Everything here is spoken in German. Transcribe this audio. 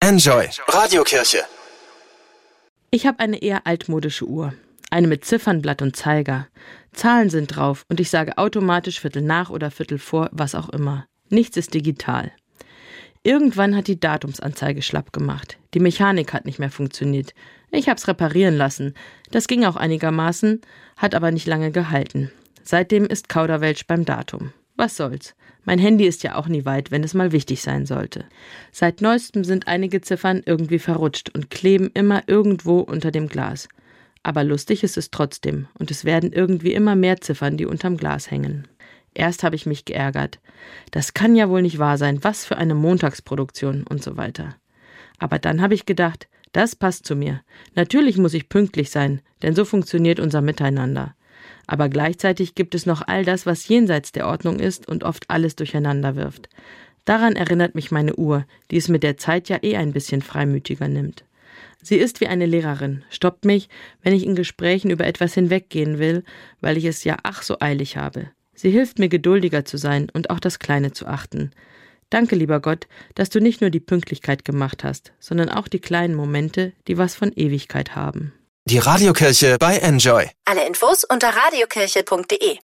Enjoy Radiokirche. Ich habe eine eher altmodische Uhr. Eine mit Ziffernblatt und Zeiger. Zahlen sind drauf und ich sage automatisch Viertel nach oder Viertel vor, was auch immer. Nichts ist digital. Irgendwann hat die Datumsanzeige schlapp gemacht. Die Mechanik hat nicht mehr funktioniert. Ich hab's reparieren lassen. Das ging auch einigermaßen, hat aber nicht lange gehalten. Seitdem ist Kauderwelsch beim Datum. Was soll's? Mein Handy ist ja auch nie weit, wenn es mal wichtig sein sollte. Seit neuestem sind einige Ziffern irgendwie verrutscht und kleben immer irgendwo unter dem Glas. Aber lustig ist es trotzdem und es werden irgendwie immer mehr Ziffern, die unterm Glas hängen. Erst habe ich mich geärgert. Das kann ja wohl nicht wahr sein, was für eine Montagsproduktion und so weiter. Aber dann habe ich gedacht, das passt zu mir. Natürlich muss ich pünktlich sein, denn so funktioniert unser Miteinander. Aber gleichzeitig gibt es noch all das, was jenseits der Ordnung ist und oft alles durcheinander wirft. Daran erinnert mich meine Uhr, die es mit der Zeit ja ein bisschen freimütiger nimmt. Sie ist wie eine Lehrerin, stoppt mich, wenn ich in Gesprächen über etwas hinweggehen will, weil ich es ja ach so eilig habe. Sie hilft mir, geduldiger zu sein und auch das Kleine zu achten. Danke, lieber Gott, dass du nicht nur die Pünktlichkeit gemacht hast, sondern auch die kleinen Momente, die was von Ewigkeit haben. Die Radiokirche bei Enjoy. Alle Infos unter radiokirche.de.